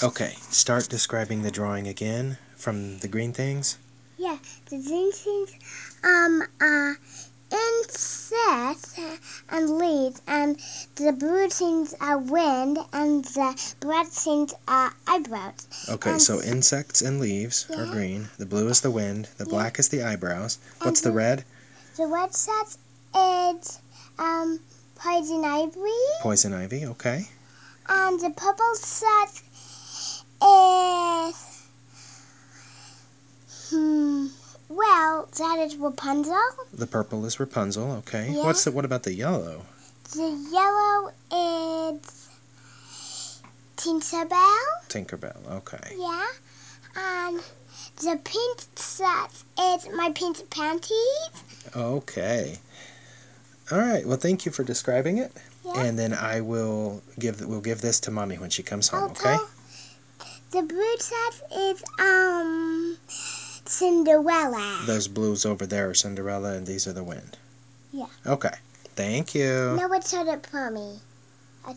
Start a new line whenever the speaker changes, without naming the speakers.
Okay, start describing the drawing again from the green things.
Yeah, the green things are insects and leaves, and the blue things are wind, and the black things are eyebrows.
Okay,
and
so insects and leaves are green. The blue is the wind. The black is the eyebrows. What's the red?
The red set is poison ivy.
Poison ivy, okay.
And the purple set is well, that is Rapunzel.
The purple is Rapunzel, okay.
Yeah.
What about the yellow?
The yellow is Tinkerbell.
Tinkerbell, okay.
Yeah. And the pink set is my pink panties.
Okay. All right. Well, thank you for describing it.
Yeah.
And then we'll give this to Mommy when she comes home, okay?
The blue set is Cinderella.
Those blues over there are Cinderella, and these are the wind.
Yeah.
Okay. Thank you.
Now what's it for me?